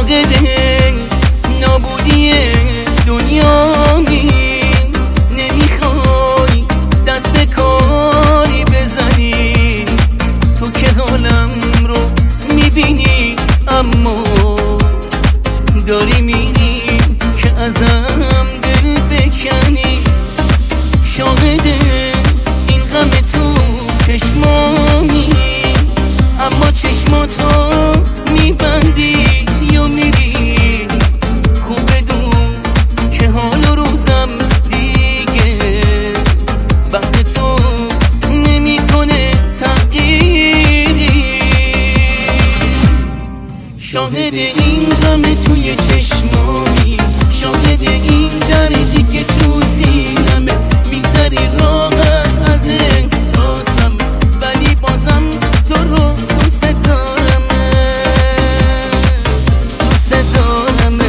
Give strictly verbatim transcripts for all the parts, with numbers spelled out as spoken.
شاهد نابودی دنیامی. نمیخوای دست به کاری بزنی، تو که حالم رو میبینی اما داری میری که ازم دل بکنی. شاهد این غم تو چشمامی، اما چشماتو میبندی یا میری. خوب بدون که حال و روزم دیگه بعد تو نمیکنه تغییری. شاهد این غم توی چشمامی، شاهد این دردی که تو سینمه. میگذری راحت از احساسم ولی بازم تو رو دوست دارم، دوست دارم.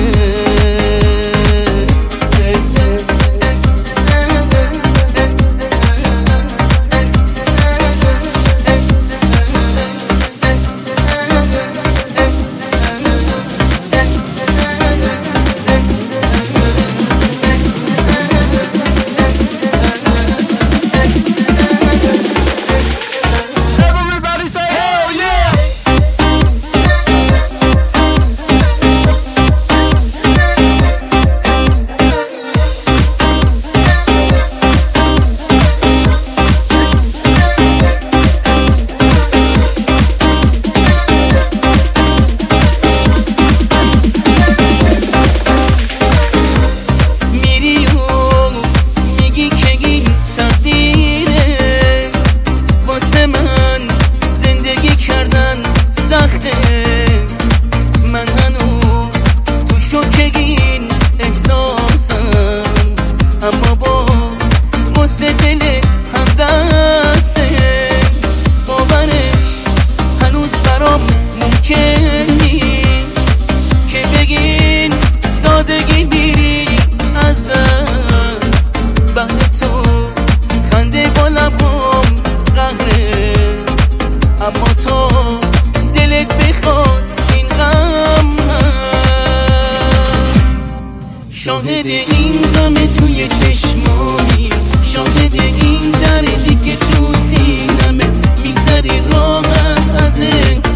من هنوز تو شوک این احساسم، اما با غصه دلت هم دسته. باورش هنوز برام ممکن نیست که بگین سادگی میری از دست. بعد تو خنده با لبام قهره، اما تو دلت بخواد این غم هست. شاهد این غم توی چشمامی، شاهد این دردی که تو سینمه. میگذری راحت از